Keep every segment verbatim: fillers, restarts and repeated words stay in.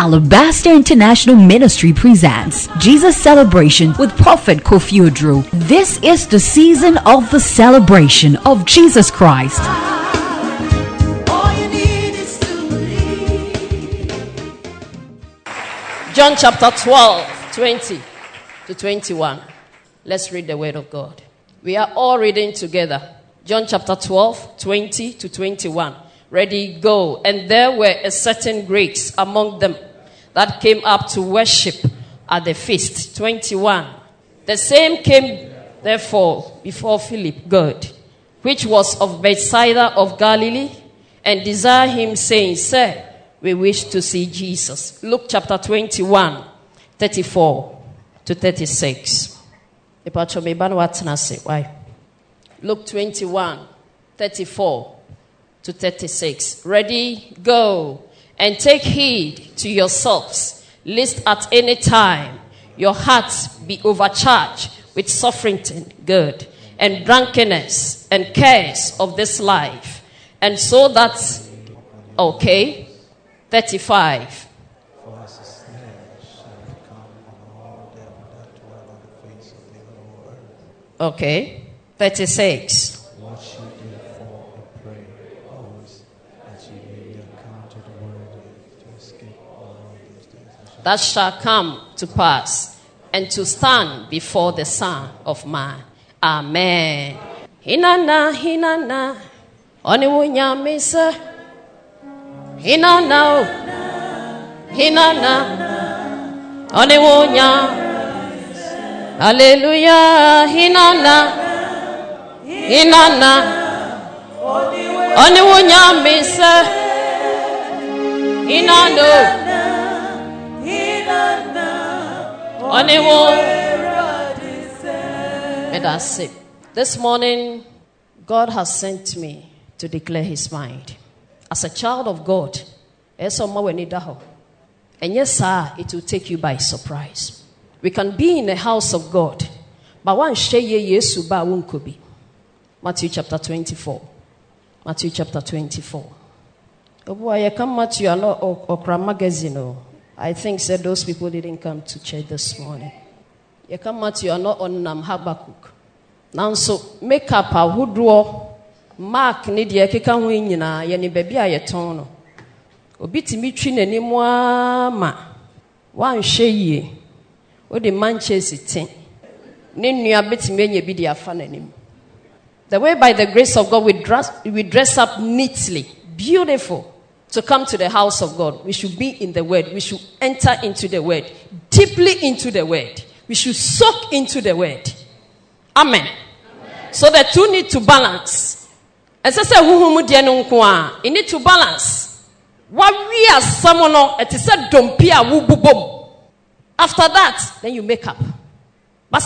Alabaster International Ministry presents Jesus Celebration with Prophet Kofi Oduro. This is the season of the celebration of Jesus Christ. John chapter twelve, twenty to twenty-one. Let's read the word of God. We are all reading together. John chapter twelve, twenty to twenty-one. Ready, go. And there were a certain Greeks among them that came up to worship at the feast. twenty-one. The same came therefore before Philip, God, which was of Bethsaida of Galilee, and desired him, saying, Sir, we wish to see Jesus. Luke chapter twenty-one, thirty-four to thirty-six. Luke twenty-one, thirty-four to thirty-six. Ready, go. And take heed to yourselves, lest at any time your hearts be overcharged with suffering, good, and drunkenness, and cares of this life. And so that, okay, thirty-five. Okay, thirty-six. That shall come to pass, and to stand before the Son of Man. Amen. Hinana, hinana, oniwunya misa. Hinana, hinana, oniwunya. Hallelujah, hinana, hinana, oniwunya misa. Hinano. And that's it. This morning, God has sent me to declare his mind. As a child of God, and yes, sir, it will take you by surprise. We can be in the house of God, but one share yesu ba won't be. Matthew chapter twenty-four. Matthew chapter twenty-four. Oh boy, I come Matthew a lot of Okra magazine. I think said those people didn't come to church this morning. You come out, you are not on Nam Habakkuk. Now, so make up a wood draw. Mark need ye kika winina, yenny baby a tono. Obiti mitrin any more ma. One shey or the manches it tin. Nin you a bit many be the fan. The way by the grace of God we dress, we dress up neatly, beautiful. To come to the house of God, we should be in the word. We should enter into the word, deeply into the word. We should soak into the word. Amen. Amen. So the two need to balance. As I said, you need to balance. What we are someone, it is a dompia wububum. After that, then you make up. But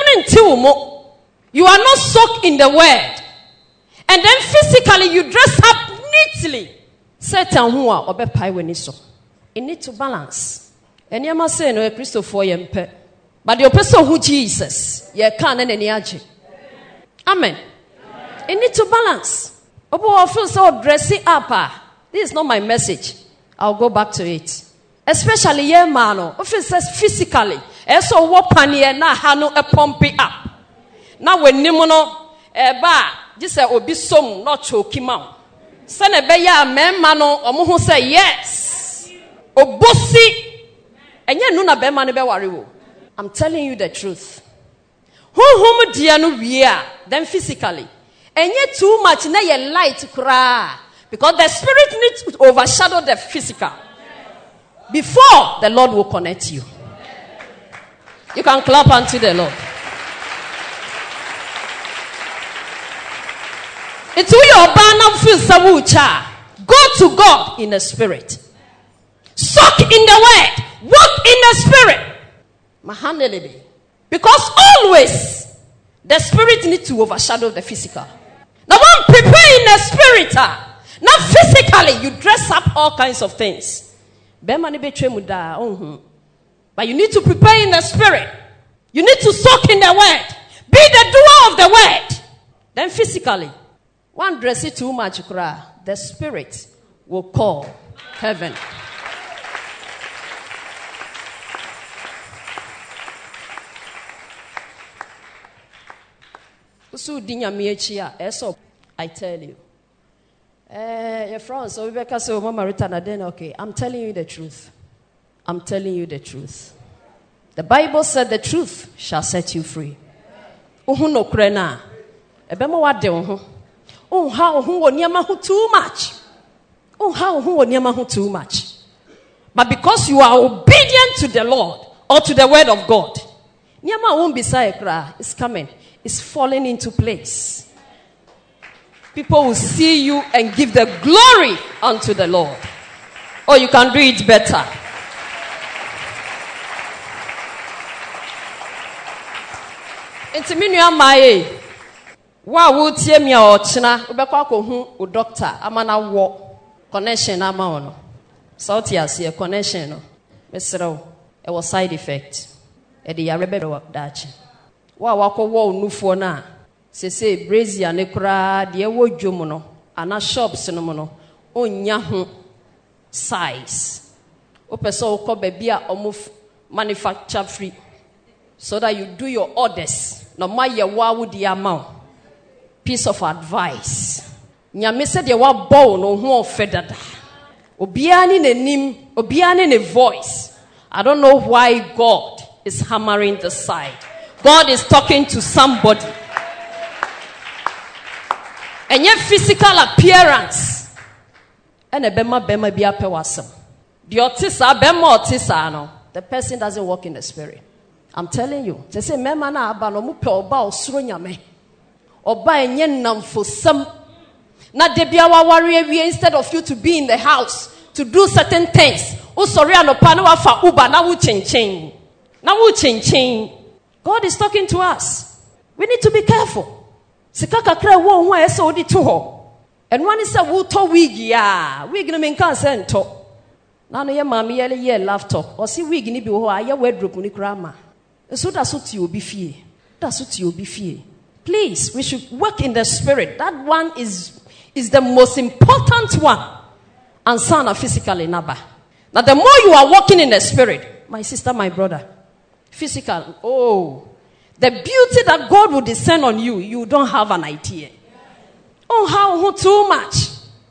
you are not soaked in the word. And then physically you dress up neatly. Certain who are obepai when it's so. You need to balance. And you must say no Christopher yempe. But the person who Jesus, ye can't any age. Amen. You need to balance. Obo feel so dressing up. This is not my message. I'll go back to it. Especially ye mano. If it says physically. Eso wopani na hano a pumpy up. Now when nimono eba just say obi som not choking mouth. Sene beya memma no omo ho say yes. Obosi enye nu na bema ne be ware wo. I'm telling you the truth. Who whom dia no wia then physically. Enye too much na ye light kra because the spirit needs to overshadow the physical. Before the Lord will connect you. You can clap unto the Lord. It's who your banner feels sabucha. Go to God in the spirit. Soak in the word. Walk in the spirit. Mahandelebe. Because always the spirit needs to overshadow the physical. Now one prepare in the spirit. Not physically. You dress up all kinds of things. But you need to prepare in the spirit. You need to soak in the word. Be the doer of the word. Then physically. One dress it too much, the spirit will call heaven. So dinya eso I tell you. Eh, your friends, so we so Mama Rita na then okay. I'm telling you the truth. I'm telling you the truth. The Bible said the truth shall set you free. Uhu no krena. Ebema wade uhu. Oh how uhu wo niema hu too much. Oh how uhu wo niema hu too much. But because you are obedient to the Lord or to the word of God, niema won't be kra. It's coming. It's falling into place. People will see you and give the glory unto the Lord. Or you can do it better. Into me nua mai wa wo tie me o china obekwa akohu o doctor amana wo connection ama ono south ase connection no mesrew e was side effect e de yare be dachi wa wakọ wo onufo na sese brazia ne kura de wo dwom no ana shops no mo no onya ho size o person ko ba bia omo manufacture free so that you do your orders. No ma ye wa wudi ama piece of advice. Nyame said ye wa bow no ho ofedada. Obia ni nanim, obia ni ne voice. I don't know why God is hammering the side. God is talking to somebody. And your physical appearance. And a bema bema bi ape wasem. The otisa bema otisa no. The person doesn't walk in the spirit. I'm telling you. They say, "Mema na aba no mu pe oba osuro nyame. Oba enye namfosam. Na de bia wa ware awie instead of you to be in the house to do certain things. O sorry anopa na wa fa uba na wo chenchen. Na wo chenchen. God is talking to us. We need to be careful. Sika kakra wo ho ese odi to ho. And one is say wo to wig ya. Wig no men kan say nto. Na no ye mama ye ye laptop. O si wig ni bi ho aye wardrobe ni kra ma. So that's what you be fear. That's what you be fear. Please, we should work in the spirit. That one is is the most important one. And son are physically naba. Now the more you are walking in the spirit, my sister, my brother, physical, oh, the beauty that God will descend on you, you don't have an idea. Oh, how too much.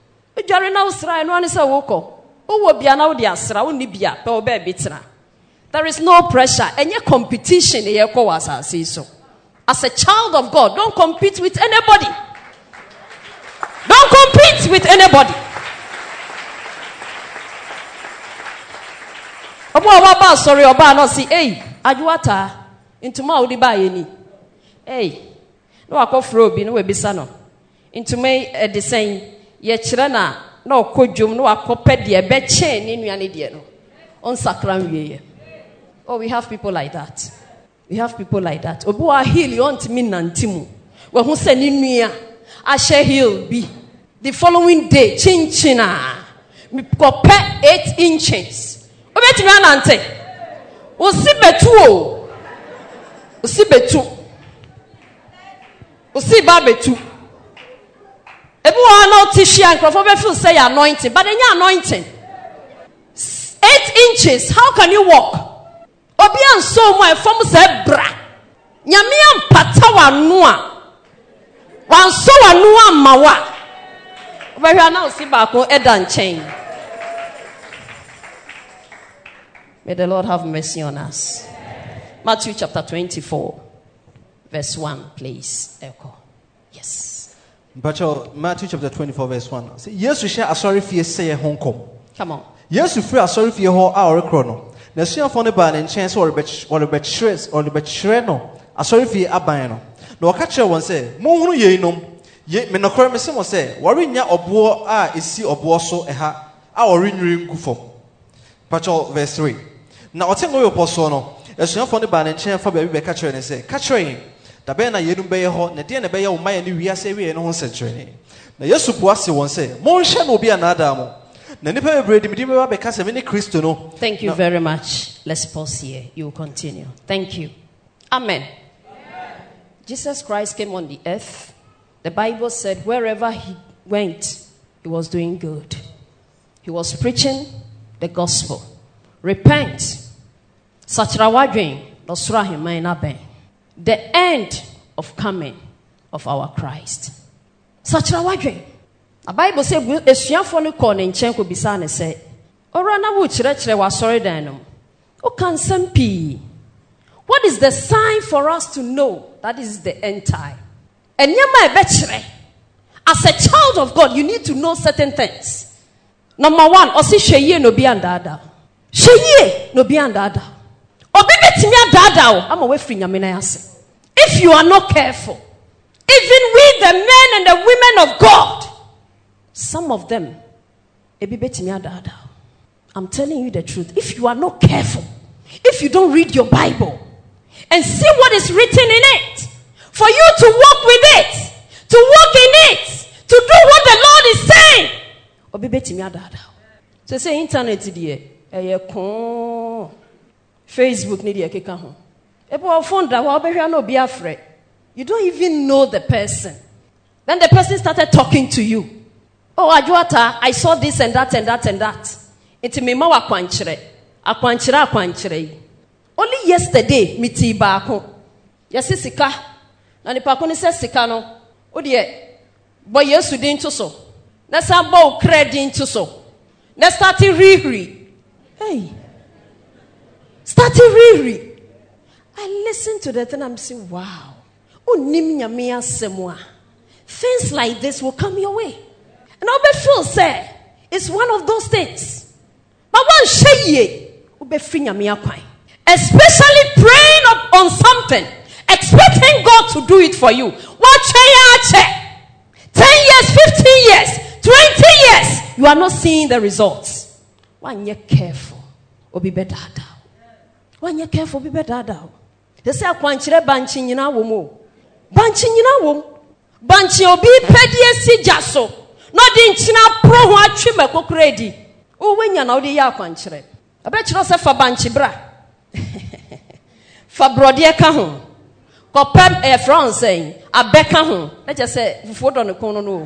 There is no pressure. Any competition as a child of God, don't compete with anybody. Don't compete with anybody. Oba sorry oba no see hey ajuata into ma odi ba yeni hey no akofro obi no we bisa no into me e de sen ye kire na na okodwom no akopɛ de be che ni nuane de no on sakran wiye. Oh, we have people like that. We have people like that. Obi wa heal you want me nantimu. We hu se ni nua a share heal be the following day chin china me kopɛ eight inches. Obetimi anante. Osi betu o. Osi betu. Osi ba betu. Ebi wa na otishia nkrofo be feel say anointing, but enya anointing. Eight inches, how can you walk? Obi anso mo e fom se bra. Nyame ampata wanu a. Wanso wanu amma wa. Obehwa na osi ba ko eda nchen. May the Lord have mercy on us. Matthew chapter twenty-four, verse one, please. Echo. Yes. But Matthew chapter twenty-four, verse one. Yes, we share a sorry for say Hong Kong. Come on. Yes, we free a sorry for your our chrono. The same for the ban and chance or bet or the bet shreds or the bet shreno. A sorry for your abano. No catcher one say, Mono ye no. Yet me no crime some say, Warrior or boar ah is see or bosso a ha our ring gufo. But verse three. Now I tell you personal. As you found the ban and chair for baby catcher and say, catching. The bena yedum bay ho, Nadiana bay o my and we are say we are no century. Now yes, Supuasi one say, Monshan will be another mo. Thank you no. very much. Let's pause here. You will continue. Thank you. Amen. Amen. Jesus Christ came on the earth. The Bible said wherever he went, he was doing good. He was preaching the gospel. Repent. The end of coming of our Christ. Such a way. A Bible says, a shameful corn in Chenko Bisane say, or run a witch, retire was sorry then. O can some pee? What is the sign for us to know that is the end time? And you're my betray. As a child of God, you need to know certain things. Number one, osi sheye no bi andada. Sheye no bi andada. Obi betimi andada o, am away free nyame na yase. If you are not careful, even we the men and the women of God, some of them, ebi betimi andada. I'm telling you the truth. If you are not careful, if you don't read your Bible and see what is written in it, for you to walk with it, to walk in it, to do what the Lord is saying. Obi betimi adada. So say internet die, eh kon Facebook ni die keka ho. Ebo phone da wa obehwa na obi afre. You don't even know the person. Then the person started talking to you. Oh, Ajuata, I saw this and that and that and that. Iti me ma wa kwankyere. Akwankyere akwankyere. Only yesterday miti baako. Yesi sika. Na nipa ko ni se sika no. O de boy Yesu din to so. Na sambo credit to so. Na start riri. Hey. Start riri. I listen to that and I'm saying, wow. Unim nyame asɛm a. Things like this will come your way. And I'll be feel say it's one of those things. But one sheye ube free nyame akwan. Especially praying up on something, expecting God to do it for you. What ten years, fifteen years, twenty years, you are not seeing the results. When you're careful, obi better. When you're careful, be better. They say akwanchire banchi nyina wo mo. Banchi nyina wo. Banchi obi pedie si jaso. No di nchina pro ho atwe makokredi. O wenya na odi ya akwanchire. Abechiro se fa banchi bra. Fa brode ka ho. Kopem e France saying abeka ho. Na je say fufuo do ne kon no no.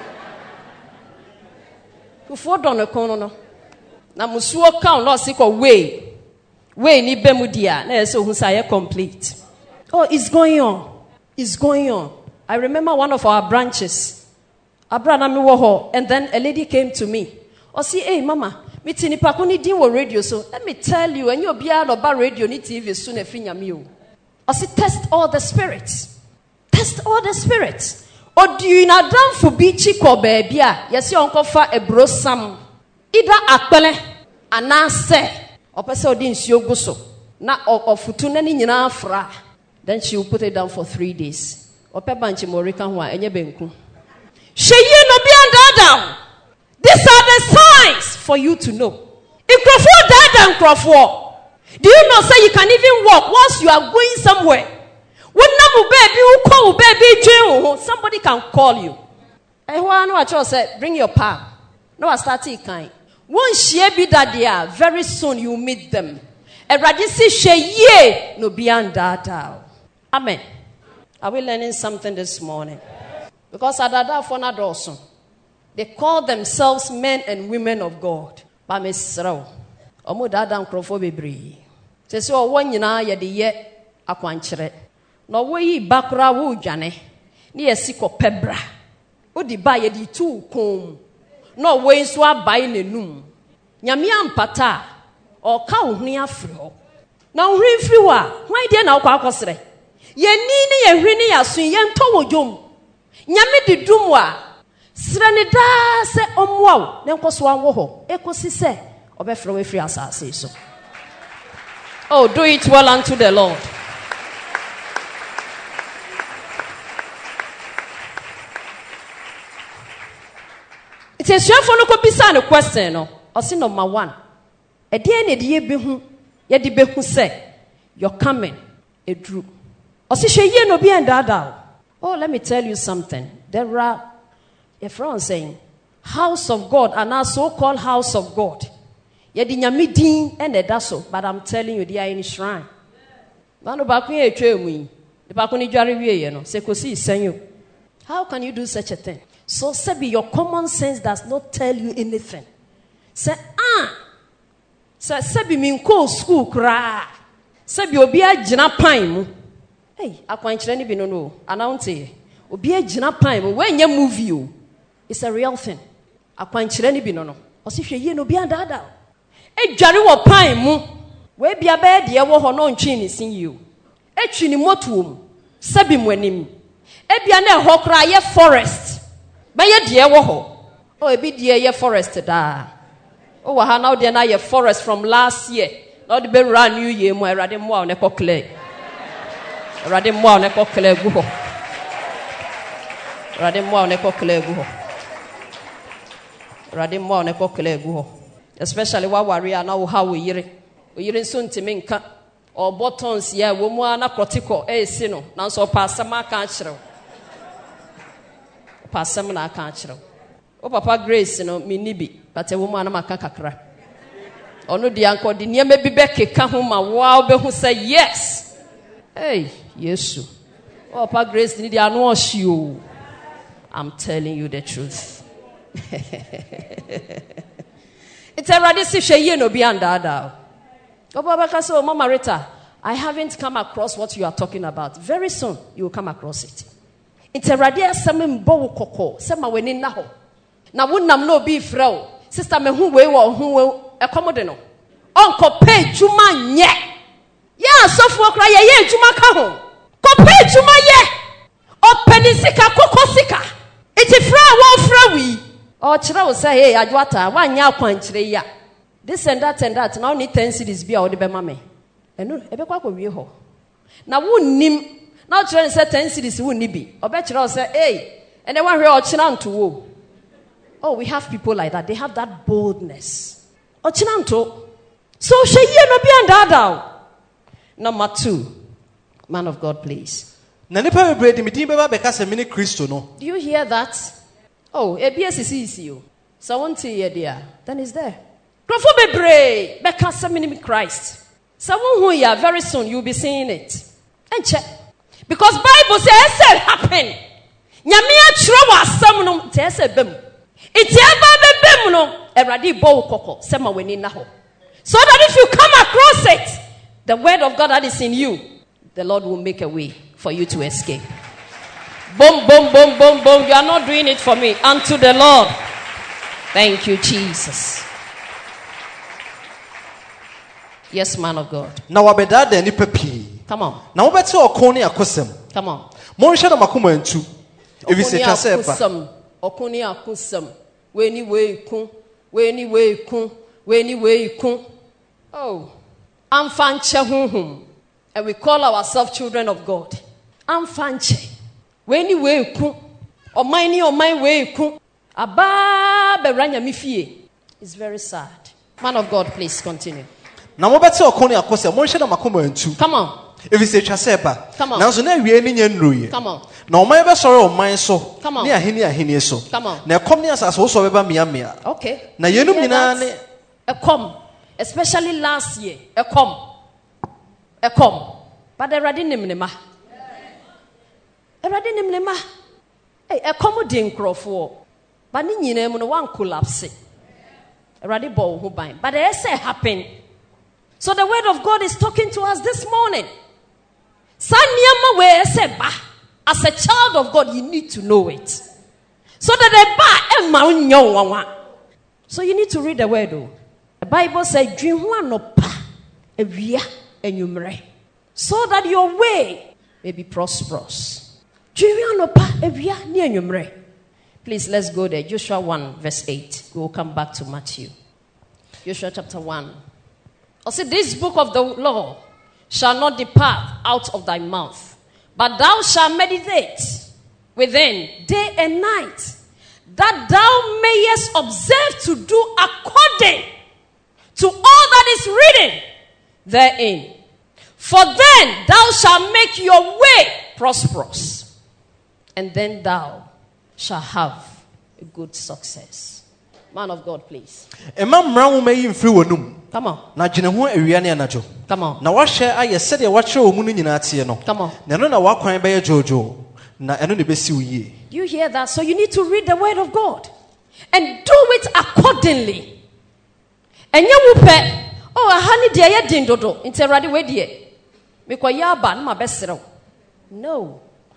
Fufuo do ne kon no. Na musuo ka no se ko we. We ni bemudia. Na so hu say complete. Oh, it's going on. It's going on. I remember one of our branches. Abra mi wo ho, and then a lady came to me. Oh, see, hey mama, me tini pa ko ni din wo radio so. Let me tell you, and you bia no ba radio ni T V soon e finya mi o. I say test all the spirits. Test all the spirits. O do you na dan for bichi ko baabi a, yesi onko fa ebro sam. Ida akpele anase opese odi nsuo gu so. Na ofutu na ni nyina afra. Then she will put it down for three days. Ope banchi morika ho a enye benku. Sheye no bi down. These are the signs for you to know. If down crofo. Do you know say you can even walk once you are going somewhere? When namu baby who call baby dream, somebody can call you. Eh who no actually say bring your palm. No I start it kind. One share be that there very soon you meet them. Eradi si sheye no bi down. Amen. Are we learning something this morning? Because adada for na dosun. They call themselves men and women of God. Ba mesrao. Omo dada nkrofo bebre. Se se o wanyina ye de ye akwankyere. No wo yi bakra wo dwane. Ne yesi ko pebra. Odi ba ye di tu kom. No wo nso abai nenum. Nyame ampata o ka wo huni afri ho. Na wo huri fri wa, hwan de na wo kwa akosere. Ye ni ne ye huri ne yasun ye nto wo dwom. Nyame di dumwa. Srani da se omwa ne nkoso anwo ho. Ekosi se obefre we free asase so. Oh, do it well unto the Lord. It is your phone ko bisa no question no. Osi number one. E de na de ye behu, ye de behu say you're coming a true. Osi hwe no bi endada. Oh, let me tell you something. There are a friend saying house of God and our so-called house of God. Ye di nyame din and the daso, but I'm telling you they are in shrine. Manu ba kun e twa mu. De ba kun ni dware wie ye no. Se kosi senyo. How can you do such a thing? So sabi your common sense does not tell you anything. Say ah. Say sabi min ko school kra. Sabi obi agina pan mu. Hey, akwankyere ni bi no no. Announce. Obi agina pan mo when ye movie o. It's a real thing. Akwankyere ni bi no no. Osi hwe ye no bi andada. Edware wo pan mu. We bia be de wo ho no ntwe ni sin yi o. Etwi ni moto mu. Sabi mu anim. Ebia na ho kra ye forest. Ba ye de wo ho. O ebi de ye forest da. O wa ha na de na ye forest from last year. Na de be run new year mu Erade mo a ne kokle. Erade mo a ne kokle gu ho. Erade mo a ne kokle gu ho. Erade mo a ne kokle gu ho. Especially wa warrior na wo ha wo yire. O yire nso ntimi nka. O buttons ya wo mu ana protocol e si no. Na nso pa asem aka akire. Pa asem na aka akire. O papa Grace no mi nibi. But e wo mu ana maka kakra. Ono di anko di niam bi be keka ho ma wow be hu say yes. Hey, Yesu. Oh, papa Grace ni di anu ohio. I'm telling you the truth. It's already si hwe ye no bi andada. Oh, Baba Kaso, Mama Rita, I haven't come across what you are talking about. Very soon you will come across it. It's already asem mbo kokko. Sema weni na ho. Na wonam no bi frɛ. Sister me hu we wo hu ekomode no onko pay juma nye ya sofo kra ye ye juma ka ho ko pay juma ye openi sika kokko sika iti fra wo fra wi o kire wo say hey adwata wanya akwankyire ya this and that and that now need ten cities bia wo de be ma me enu ebe kwa kwa wi ho na wonnim na kire say ten cities wonni bi obe kire wo say hey ene wa hwe o kire nto wo. Oh, we have people like that. They have that boldness. Ochinanto. So sheye no bi andada. Number two. Man of God, please. Na nipa bebre di midin beba beka se mini Kristo no. Do you hear that? Oh, A B S is you. So one thing here there. Then is there. Krofo bebre beka se mini Christ. So one who ya very soon you'll be seeing it. And check. Because Bible says it happen. Nyame atro wa asam no te se bem. It's ever be no Eradi bo koko sema weni na ho. So that if you come across it, the word of God that is in you, the Lord will make a way for you to escape. Boom, boom, boom, boom, boom. You are not doing it for me. Unto the Lord. Thank you, Jesus. Yes, man of God. Na wabeda de nipa pi. Come on. Na wobete okon ne akosem. Come on. Mo nhwe na makoma ntu. Ebi se twa se pa. Okuni akusam. Weni we kun. Weni we kun. Weni we kun. Oh. Amfanche hunhum. And we call ourselves children of God. Amfanche. Weni we kun. O mine o mine we kun. Aba beranya mifie. It's very sad. Man of God, please continue. Na mo bete okoni akose mo nhwe na makoma ntu. Come on. Ebi se twa se pa. Come on. Na so na wie ni nya nroye. Come on. Na o man be soro o man so. Come on. Ni ahini ahini so. Come on. Na ekom ni asase wo so be ba mia mia. Okay. Na yenum nyina ne ekom, especially last year. Ekom. Ekom. But the Erade nim ne ma. Erade nim ne ma. Hey, ekom di nkrofo. But ni nyina mu no wan collapse. Erade bo ho ban. But the say happen. So the word of God is talking to us this morning. Sanyama we say ba. As a child of God, you need to know it. So that the ba emma unyo wawa. So you need to read the word. Though. The Bible says, "Dream one no pa ewia enyumre," so that your way may be prosperous. Dream one no pa ewia ni enyumre. Please let's go there. Joshua one verse eight. We will come back to Matthew. Joshua chapter one. I say, "This book of the law shall not depart out of thy mouth, but thou shalt meditate within day and night, that thou mayest observe to do according to all that is written therein. For then thou shalt make your way prosperous, and then thou shalt have a good success." Man of God, please. Emma mra wo mayi mfiri wonum. Come on. Na gene ho awia ne anajo. Come on. Na wa hwe aye sede wa kire wo mu no nyina tie no. Come on. Na no na wa kwan be ye jojo. Na eno ne besi uye. You hear that? So you need to read the word of God and do it accordingly. And you will pay. Oh, a honey dear ye din dodo. Interradi we dear. Because ya ba na ma besero. No.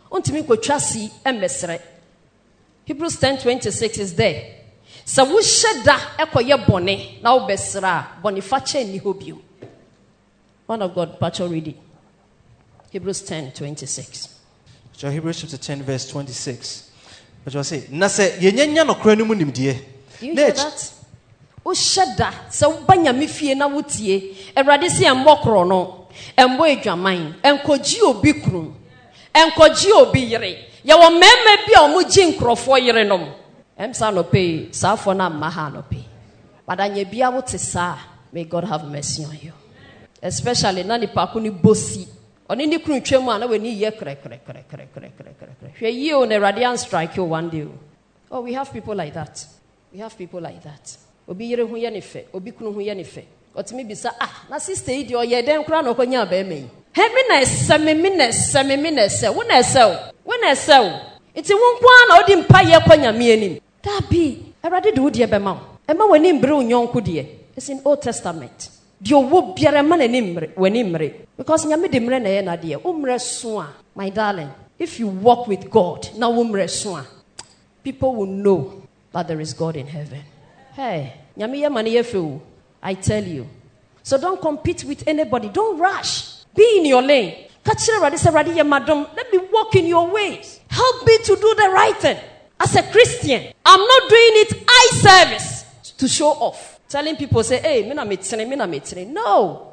Untimi kwatwasi embesre. Hebrews ten twenty-six is there. Sa wo hyeda ekoye bone na wo besra bone fache ni hobio. Man of God, Pacho read it. Hebrews ten twenty-six. So Hebrews chapter ten verse twenty-six. But I say, na se yenyanya no kra no mu nimdie. Do you hear that? O hyeda sa wo banya mefie na wotie. Ewrade se embokro no. Embo adwaman, enkogi obi krum. Enkogi obi yire. Ya wo meme bia omugi nkrofo yire nom. Emsa no pay, sa for na maha no pay. But anya bia wo te sa, may God have mercy on you. Especially na ni pa ko ni bosi. Oni ni kru twemu ana we ni ye kre kre kre kre kre kre kre. Hwe yi o na radiant strike you one day. Oh, we have people like that. We have people like that. Obi yire hu ye ne fe, obi kunu hu ye ne fe. Otimi bisa ah, na sister yi de o ye den kra no konya ba eme. He me na ese me me na ese me me na ese. Wo na ese o. Wo na ese o. Iti wo nkwa na odi mpa ye kwanya me anim. Da bi, Erade de wo de be ma wo. E ma wani mbre unyonko de. It's in Old Testament. Dio wo biara ma na nimre, wani mre. Because nyame de mre na ye na de. Umre so a, my darling, if you walk with God, na umre so a, people will know that there is God in heaven. Hey, nyame ye mane ye fe. I tell you. So don't compete with anybody. Don't rush. Be in your lane. Kachira Radi say, Radi, madam, let me walk in your ways. Help me to do the right thing. As a Christian, I'm not doing it eye service to show off. Telling people, say, hey, me na metene, me na metene. No.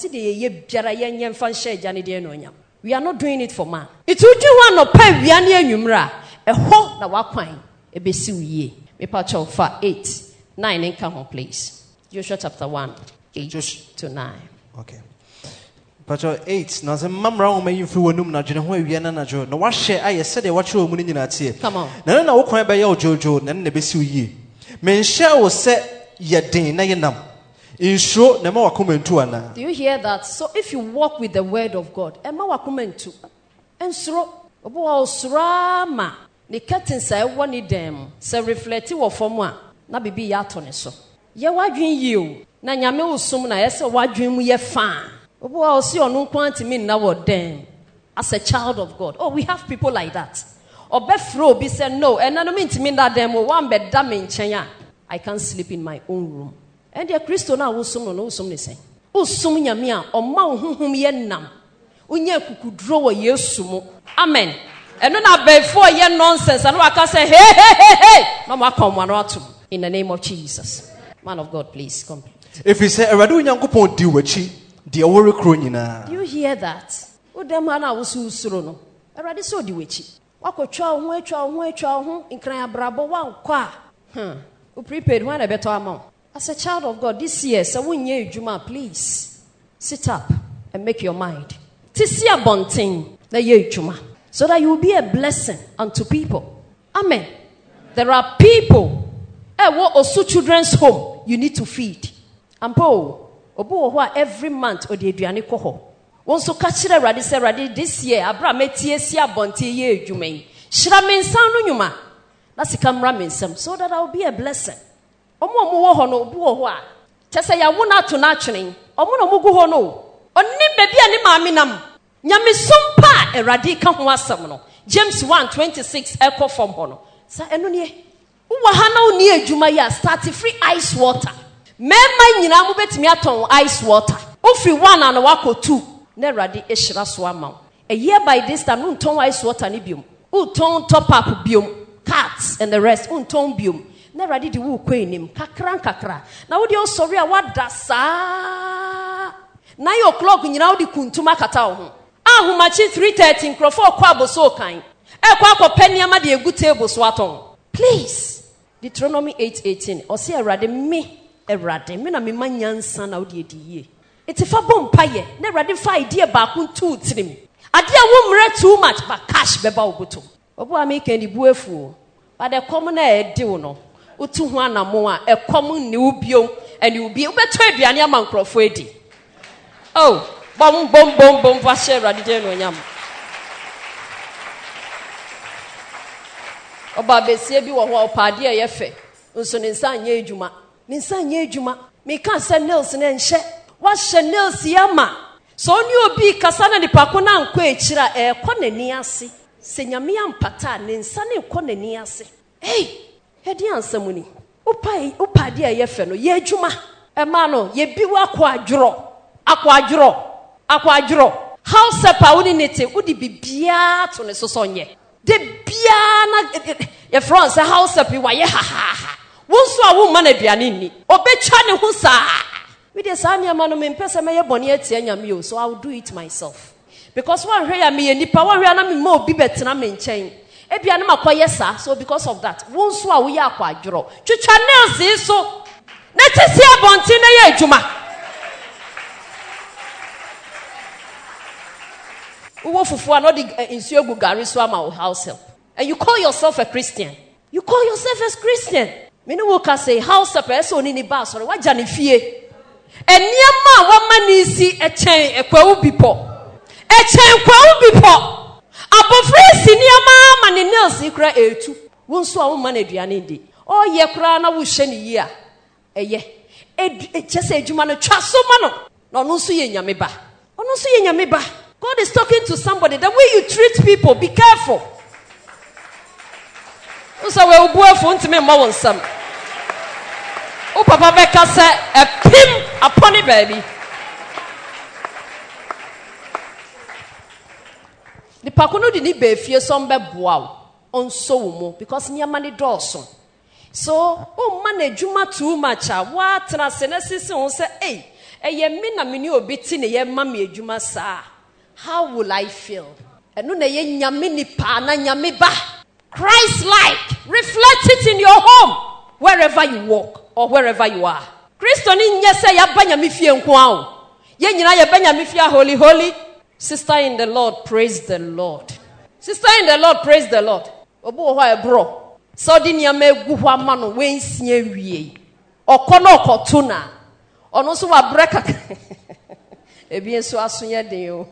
We are not doing it for man. It's uju one no pay we ane enwumra. E ho na wakwan e besi uye. Me pa cho fa eight, nine in come on please. Joshua chapter one, eight to nine. Okay. But eight, now the mamra will make you feel no na jina ho ewie na na jo. Na wa share aye said e wa tro mu ni nyina tie. Come on. Na na wo kwan ba ye ojojo na na besi uye. Men share wo se ye den na ye nam. Insho na ma wakomentu ana. Do you hear that? So if you walk with the word of God, e ma wakomentu. Ensro obo wa osra ma. Ni curtain say won ni dem. Se reflect wo fom a na bibi ya to ne so. Ye wadwen yi o. Na nyame osum na ye se wadwen mu ye fa. Obo wa osi onu kwanti mi na wo den. As a child of God. Oh, we have people like that. Obefro bi say no, and no mean to me that dem o wan be da me nchen a. I can't sleep in my own room. And the Christo na wosum no no wosum ne sen. Wosum nyame a oma honhom ye nam. Unya kukudro wo Yesu mu. Amen. Eno na before ye nonsense and waka say hey hey hey hey. No ma come one atum in the name of Jesus. Man of God, please come. If he say Erade Onyankopon di wachi, di awore kro nyina. Do you hear that? O dem na wosu usuro no. Erade so di wachi. Wakotwa ho atwa ho atwa ho nkran abrabo wankọ a. Hmm. We prepared when a better amount. As a child of God, this year, so when you Juma, please sit up and make your mind. Tisia bonting na ye Juma, so that you will be a blessing unto people. Amen. There are people. Eh, what also children's home you need to feed. Ampo, obo wa every month or the aduane koho. Once so catch the Radi say Radi this year. Abra metie sia bonting ye Juma. Shira men sound nyuma. That's the camera minsem, so that I will be a blessing. Omo omo wo ho no obu wo ho a. Chese ya wo na to na twene. Omo no mugu ho no. Oni bebi ani maami nam. Nyame sompa Erade ka ho asem no. James one twenty-six echo from ho no. Sa eno ne. Wo ha na oni adwuma ya start free ice water. Mema nyina mo betimi aton ice water. Ofi one and wako two. Na Erade ehira so ama. A year by this time no ton ice water ni biom. U ton top up biom. Cats and the rest unton biom na Erade di wo kwenim kakra kakra na wo de osori a wada saa nine o'clock nyina wo di kuntuma kata wo ho ahomachi three thirty nkrofo kwa boso kan e kwa akopani ama de egu table so aton. Please, Deuteronomy eight eighteen osi Erade me Erade me na me manyansa na wo de ediye etifa bompa ye na Erade fa idea ba ku two trim ade a wo mre too much but cash beba wo boto obo ameke ndi buefu. But the common air deal no. Utu wana moa a common new biom and you be better Biania Mancrofedi. Oh, bom bom bom bom vashe radideno yam. Oba besie bi wo ho opade a yefe. Nso ne nsan ye adwuma. Ne nsan ye adwuma. Me kan se nails na nhye. Wa hye nails yama. So oni obi kasa na nipa ko na nko ekira e ko nani ase. Senyame ampata ne nsa ne kɔ n'ani ase. Hey, hedi ansamuni. Upa upa dia ye fe no ye adwuma. Ema no ye bi wa akwa adworo. Akwa adworo. Akwa adworo. How sepa woni nete wodi bibia to ne soso nye. De bia na ye France how sepa wa ye ha ha ha. Wonso a wo ma na aduane ni. Obetwa ne ho saa. We dey say na no me mpese me ye bone atia nyame o, so I will do it myself. Because one hwe ya me ye nipa, one hwe na me ma obi betena me nchen. Ebia na makoye sa, so because of that, wonso a wo ye akwa adworo. Twitwa nails so. Na tesi abonti na ye adwuma. Uwo fufu an odi insuo gu gari so ama wo house help. And you call yourself a Christian. You call yourself a Christian. Me no wo ka say house help e so ni ni ba so waja ne fie. Eniema wa manisi echen ekwawu bipo. Echen kwawu bipo. Abofre siniama ma ne nails ikra etu. Wonso a wo ma na aduane ndi. O ye kra na wo hye ne yi a. Eye. E chese adwuma no twa so ma no. No no so ye nyame ba. Ono so ye nyame ba. God is talking to somebody. The way you treat people, be careful. So we will go for me more some. Oh, Papa Becca said, a pim upon it, baby. The Pakuno didn't be fear some bad wow on so more because near money Dawson. So, oh, man, Juma too much. What and I say, on say, hey, a ye mina minio bitin a ye mammy Juma sa. How will I feel? And no ye nyamini pa na nyame ba. Christ-like. Reflect it in your home, wherever you walk or wherever you are. Christo ni nye se ya banya mifie nkwao. Ye nyina ya banya mifie holy holy. Sister in the Lord, praise the Lord. Sister in the Lord, praise the Lord. Obu ho e bro. So di nyama egu ho ama no wensie wie. Okono okotuna. Ono so wa breka. Ebi enso asonya den o.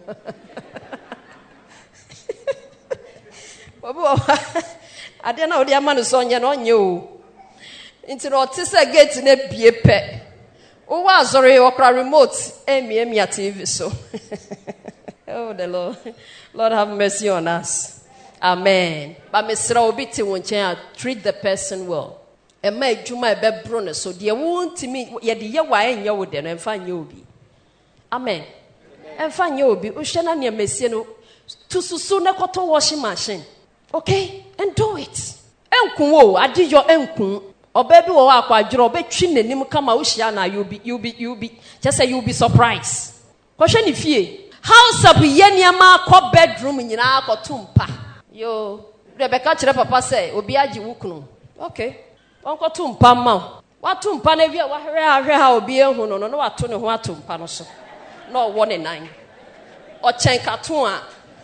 Obu ade na odi ama no so nye no nye o. Nti no tise gate na bie pe. O wa azore okra remote emi emi a T V so. Oh the Lord. Lord have mercy on us. Amen. But Mister Obi ti won chen treat the person well. E ma adwuma e be bro ne so de won me ye de ye wa enye wo de no emfa nye obi. Amen. Emfa nye obi o hwe na ne mesie no to susu ne koto washing machine. Okay? And do it. Enkun wo ade yo enkun. Oba bi wo akwa adworo obetwi nanim kama wo hia na you be you be you be just say you be surprised. Ko hwe ni fie. House up ye niama ko bedroom nyina akoto mpa. Yo, Rebecca chere papa say obi agi wukunu. Okay. Onko to mpa ma. Watu mpa na wi a wa hwe ahwe ha obi ehu no no no wato ne ho ato mpa no so. No wo ne nan. O chen kato a.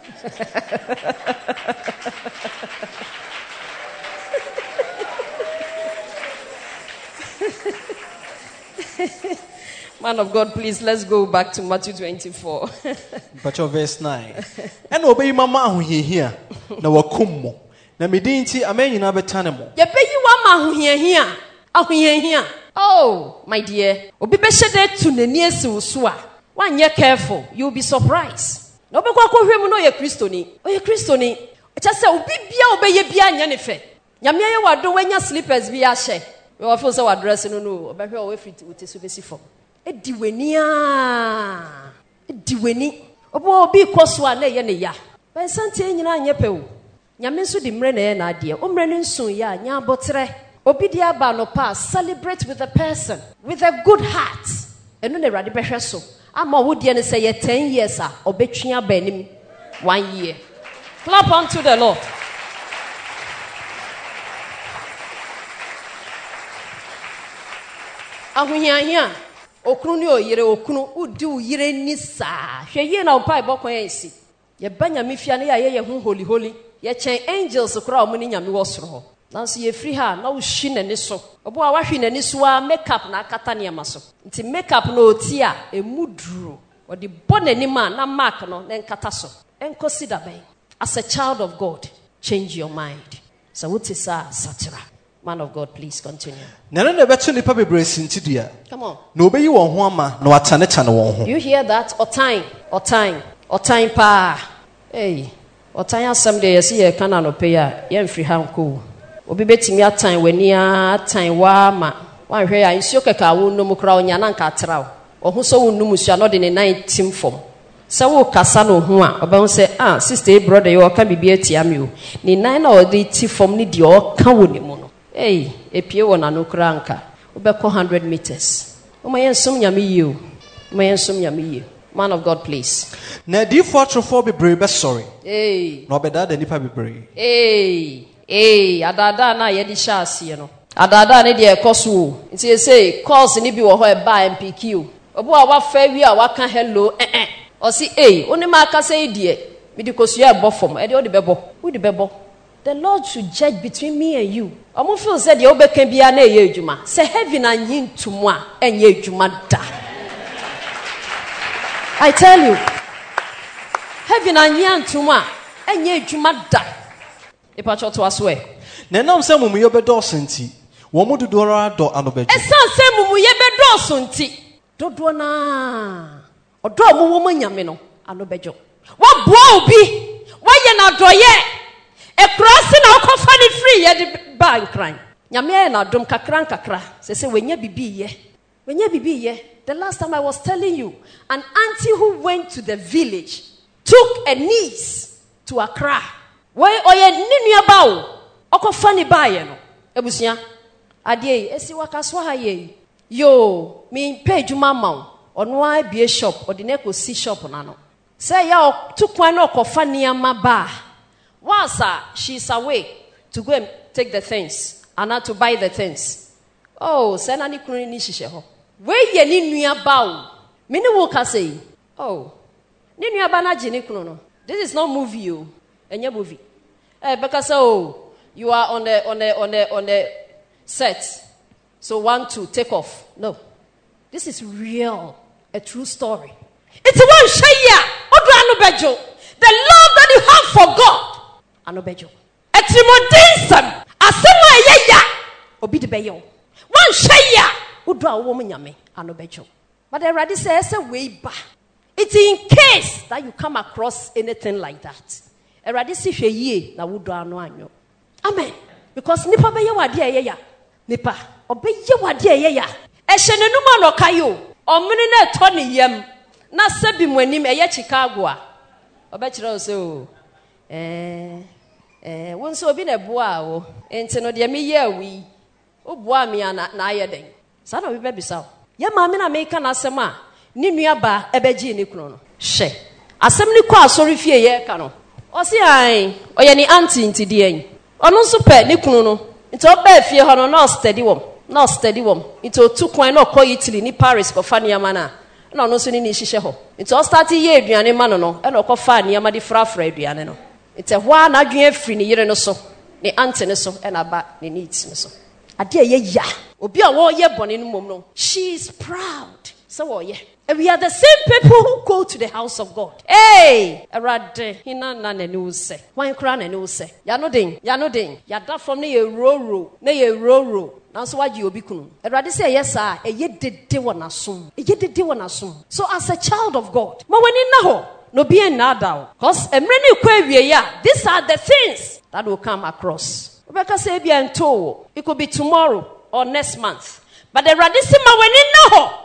Man of God, please, let's go back to Matthew twenty-four. But your verse nine. And obey mama who here. Na wakumo. Na medinti amen na betanemo. Ye be yi wa ma hu here here. Ahu here here. Oh, my dear. Obi be shede to nani esi so a. Wan ye careful, you'll be surprised. Na obi kwa kwa hwe mu no ye Kristo ni. O ye Kristo ni. Echa se obi bia obi ye bia nya ne fe. Nyame ye wado wanya slippers bi a hye. We wa feel say wa dress no no. Obi hwe o we fit we so besi form. Ediweni a ediweni obo obi koso a na ye ne ya ben sante nyina anye pe o nyame nso di mre na ye na ade o mre ne nso ya nya abotre obi di aba no pa celebrate with the person with a good heart eno na rade behwe so ama wo die ne say ye ten years a obetwe aba nim one year. Clap unto the Lord. Ahuhia hia okunu ni oyire okunu udi uyire ni saa hwe ye na mpa ibokwan ensi ye banya mefia na ye ye hu holy holy ye chen angels kura omu ni nyame wo soro ho nanso ye free ha na wo hwi nani so obo a wa hwi nani so a makeup na akata ne amaso nti makeup na oti a emuduru odi bonani ma na mark no na nkata so enconsider ben as a child of God change your mind so what is sa satira. Man of God, please continue. Come on. No be you on You hear that? Or time. Or time. Or time pa. Hey. Otanya some day see a canon of pay a young free hand cool. Obi betting me a time when near time wama. One here I shook a wound no crown yananka trow. Or who so numus are not in a night team form. So Cassano Hua about say, ah, sister, brother, you can be beer tiamu. Ni nine or the tea from Nidio, Kawunimono. Eh, a pure one no cranka. About four hundred meters. Oh, my ansum yami you. My ansum yami you. Man of God, please. Na di for be brave, sorry. Hey. No better than if I be brave. Hey. Hey. Adada na yedi shasi, you know. Adada ne de kosu. It's you say, cause ni bi wo ho e ba M P Q. Obo a wa fa wi a wa ka hello eh eh. O si eh, oni ma ka say die. Me di kosu e bo fom. E de o de bebo. Who de bebo? The Lord should judge between me and you. Omo feel say de obeka bia na eye adwuma. Say heaven anyi ntumo a enye adwuma da. I tell you, heaven anyi ntumo a enye adwuma da. Ipa cho to aswe. Na nam say mumu ye bedo senti. Wo mu dodo ra do anobeju. Esan say mumu ye bedo senti. Dodo na. Odo mu wo manyame no anobeju. Wa boa obi. Wa ye na doye. E cross na okofa ni free ye de ban kran. Nyame na dom kakran kakra. Say say wenya bibi ye. Wenya bibi ye. The last time I was telling you, an auntie who went to the village took a niece to Accra. Why oye ni nuaba o. Okofa ni ba ye no. Ebusia. Ade esi wakaswa ha ye. Yo, me pay juma ma. Ono a bie shop, odine ko si shop na no. Say ya tukwan na okofa niama ba. Once uh, she's away to go and take the things and not to buy the things. Oh, send any kuni ni shishe ho. Where ye ni nuaba o. Me ni wo ka say. Oh. Ni nuaba na jini kuno no. This is not movie o. Enye movie. Eh because oh, you are on the on the on the on the set. So one two take off. No. This is real, a true story. It's one shaya. Odu anu bejo. The love that you have for God. Anobejo. Etimodinsam. Asema yeya. Obi de beyo. One shaya. Udu a woman yame. Anobejo. But the Radi says a way back. It's in case that you come across anything like that. Eradi si hwe ye na wudu anu anyo. Amen. Because nipa beye wade yeya. Nipa. Obeye wade yeya. Ehye ne numa no kayo. Omene na eto ne yam. Na sebi mwanim eye Chicago a. Obekire o se o. Eh eh won so obi na boa wo enti no de me ye awi o boa me ana na ayeden sa na obi be bisa ye ma me na me ka na asem a ni nua ba ebeji ni kuno no hye asem ni kwa asori fie ye ka no o se an o ye ni auntie nti de en ono so pe ni kuno no nti o ba fie ho no no steady wom no steady wom nti o tu kwan no ko Italy ni Paris ko fa niama na na ono so ni ni hihye ho nti o start ye aduane ma no no e no ko fa niama di frafra aduane no. It's a one adwin free ni yire no so ni ante ne so e na ba ni needs no so ade ye ya obi a wo ye bone no mom no she is proud so wo ye and we are the same people who go to the house of God. Hey erade hina na na ni wo se wan kra na ni wo se ya no den ya no den ya da from na ye roro na ye roro na so waji obi kunu erade say yes ah e ye dede wona som e ye dede wona som. So as a child of God ma wani na ho no be nada. Because these are the things that will come across. It could be tomorrow or next month. But the radisima when in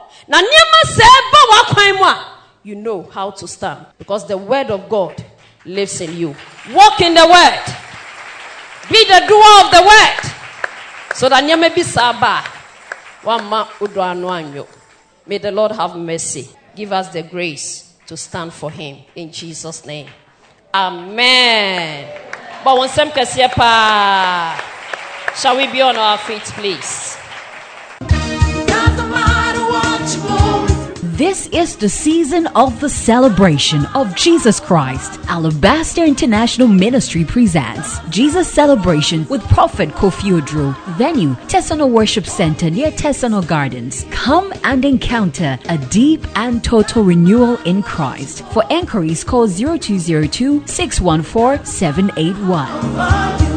no you know how to stand. Because the word of God lives in you. Walk in the word. Be the doer of the word. So that you may be saba. May the Lord have mercy. Give us the grace to stand for him in Jesus' name. Amen. But one sem pa. Shall we be on our feet, please? This is the season of the celebration of Jesus Christ. Alabaster International Ministry presents Jesus Celebration with Prophet Kofi Odro. Venue, Tesano Worship Center near Tesano Gardens. Come and encounter a deep and total renewal in Christ. For enquiries, call zero two zero two, six one four, seven eight one.